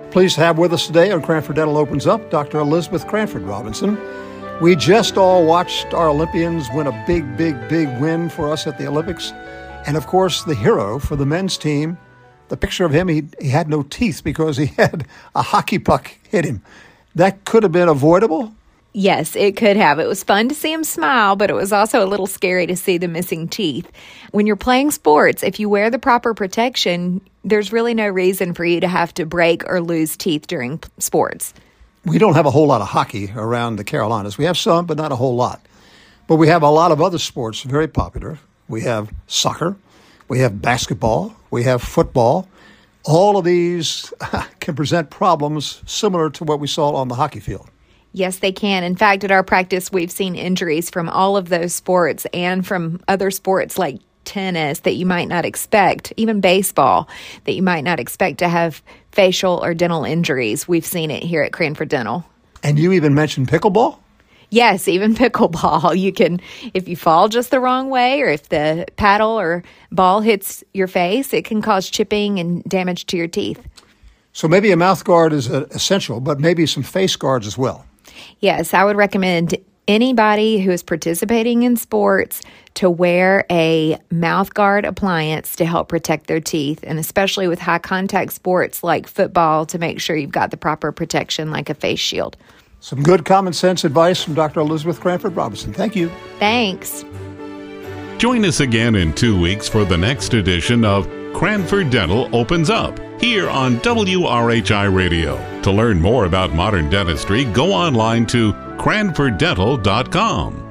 Pleased to have with us today on Cranford Dental Opens Up, Dr. Elizabeth Cranford Robinson. We just all watched our Olympians win a big win for us at the Olympics. And of course, the hero for the men's team, the picture of him, he had no teeth because he had a hockey puck hit him. That could have been avoidable. Yes, it could have. It was fun to see him smile, but it was also a little scary to see the missing teeth. When you're playing sports, if you wear the proper protection, there's really no reason for you to have to break or lose teeth during sports. We don't have a whole lot of hockey around the Carolinas. We have some, but not a whole lot. But we have a lot of other sports very popular. We have soccer, we have basketball, we have football. All of these can present problems similar to what we saw on the hockey field. Yes, they can. In fact, at our practice, we've seen injuries from all of those sports and from other sports like tennis that you might not expect, even baseball, that you might not expect to have facial or dental injuries. We've seen it here at Cranford Dental. And you even mentioned pickleball? Yes, even pickleball. You can, if you fall just the wrong way or if the paddle or ball hits your face, it can cause chipping and damage to your teeth. So maybe a mouth guard is essential, but maybe some face guards as well. Yes, I would recommend anybody who is participating in sports to wear a mouth guard appliance to help protect their teeth, and especially with high contact sports like football, to make sure you've got the proper protection like a face shield. Some good common sense advice from Dr. Elizabeth Cranford Robinson. Thank you. Thanks. Join us again in 2 weeks for the next edition of Cranford Dental Opens Up here on WRHI Radio. To learn more about modern dentistry, go online to cranforddental.com.